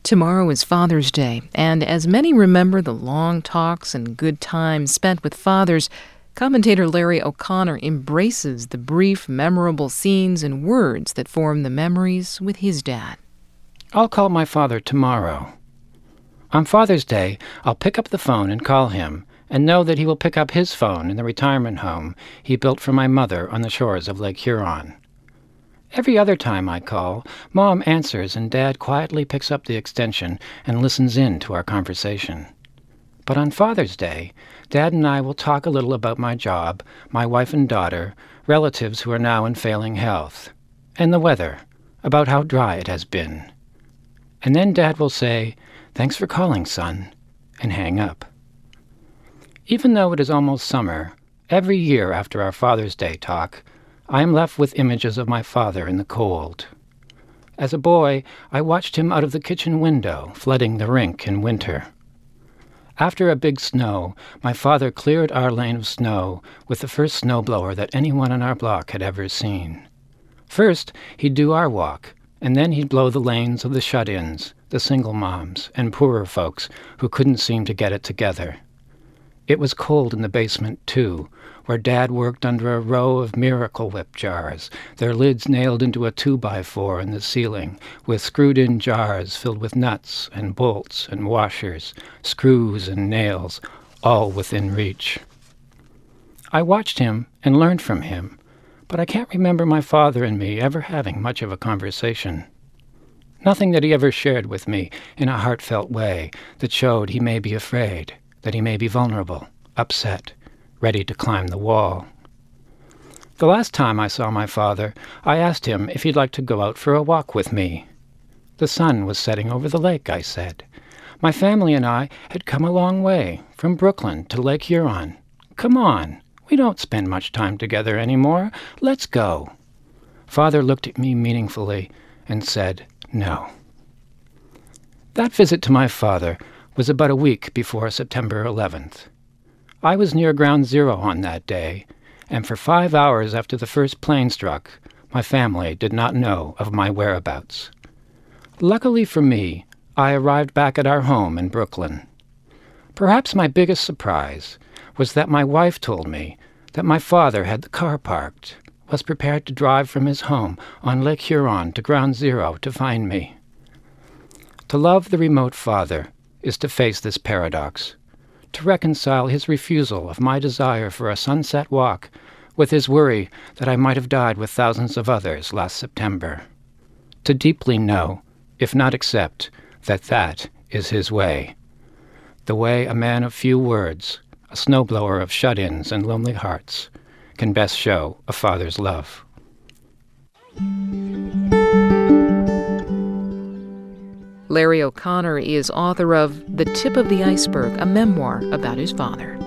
Tomorrow is Father's Day, and as many remember the long talks and good times spent with fathers, commentator Larry O'Connor embraces the brief, memorable scenes and words that form the memories with his dad. I'll call my father tomorrow. On Father's Day, I'll pick up the phone and call him, and know that he will pick up his phone in the retirement home he built for my mother on the shores of Lake Huron. Every other time I call, Mom answers and Dad quietly picks up the extension and listens in to our conversation. But on Father's Day, Dad and I will talk a little about my job, my wife and daughter, relatives who are now in failing health, and the weather, about how dry it has been. And then Dad will say, "Thanks for calling, son," and hang up. Even though it is almost summer, every year after our Father's Day talk, I am left with images of my father in the cold. As a boy, I watched him out of the kitchen window, flooding the rink in winter. After a big snow, my father cleared our lane of snow with the first snowblower that anyone on our block had ever seen. First, he'd do our walk, and then he'd blow the lanes of the shut-ins, the single moms, and poorer folks who couldn't seem to get it together. It was cold in the basement, too, where Dad worked under a row of Miracle Whip jars, their lids nailed into a 2x4 in the ceiling, with screwed-in jars filled with nuts and bolts and washers, screws and nails, all within reach. I watched him and learned from him, but I can't remember my father and me ever having much of a conversation. Nothing that he ever shared with me in a heartfelt way that showed he may be afraid, that he may be vulnerable, upset, ready to climb the wall. The last time I saw my father, I asked him if he'd like to go out for a walk with me. The sun was setting over the lake, I said. My family and I had come a long way, from Brooklyn to Lake Huron. Come on, we don't spend much time together anymore. Let's go. Father looked at me meaningfully and said, no. That visit to my father was about a week before September 11th. I was near Ground Zero on that day, and for 5 hours after the first plane struck, my family did not know of my whereabouts. Luckily for me, I arrived back at our home in Brooklyn. Perhaps my biggest surprise was that my wife told me that my father had the car parked, was prepared to drive from his home on Lake Huron to Ground Zero to find me. To love the remote father is to face this paradox, to reconcile his refusal of my desire for a sunset walk with his worry that I might have died with thousands of others last September. To deeply know, if not accept, that that is his way. The way a man of few words, a snowblower of shut-ins and lonely hearts, can best show a father's love. Larry O'Connor is author of The Tip of the Iceberg, a memoir about his father.